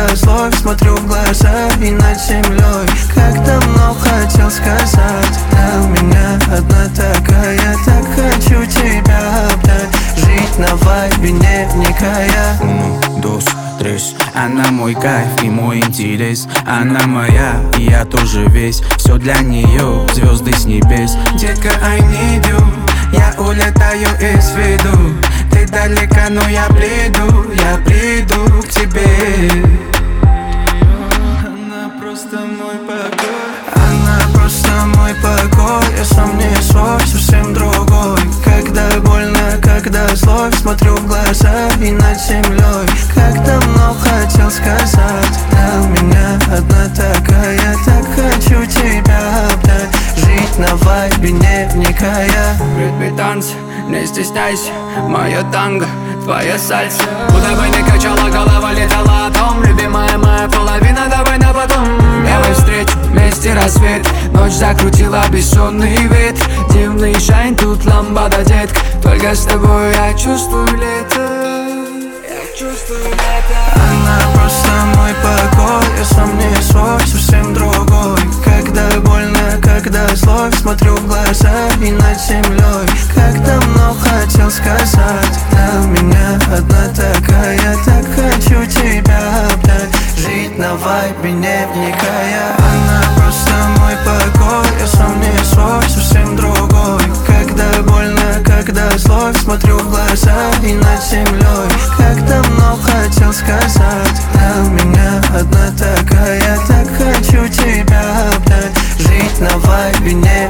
когда злой, смотрю в глаза и над землей. Как давно хотел сказать, а у меня одна такая. Так хочу тебя обнять, жить на вайбе, не вникая. Uno, dos, tres. Она мой кайф и мой интерес. Она моя, и я тоже весь. Все для нее, звезды с небес. Детка, I need you. Я улетаю из виду. Ты далека, но я приду к тебе. Она просто мой покой. Она просто мой покой. Я сам не свой, совсем другой. Когда больно, когда злой, смотрю в глаза и над землей. Как давно хотел сказать, а у меня одна такая. Так хочу тебя обнять, жить на вайбе, не вникая. Ритме танца, не стесняйся, моя танго, твоя сальса. Куда бы ни качала, голова летала о том. Любимая моя половина, давай на потом. Давай встречу, вместе рассвет. Ночь закрутила бессонный ветер. Дивный шайн, тут ламбада, детка. Только с тобой я чувствую лето. Она просто мой покой. Я сам не свой, совсем другой. Когда больно, когда злой, смотрю в глаза и над землей. Как давно хотел сказать, а у меня одна такая. Так хочу тебя обнять, жить на вайбе, не вникая. Она просто мой покой. Я сам не свой, совсем другой. Когда больно, когда злой, смотрю в глаза и над землей. Как давно хотел сказать, а у меня одна такая. Так хочу тебя обнять, жить на вайбе, не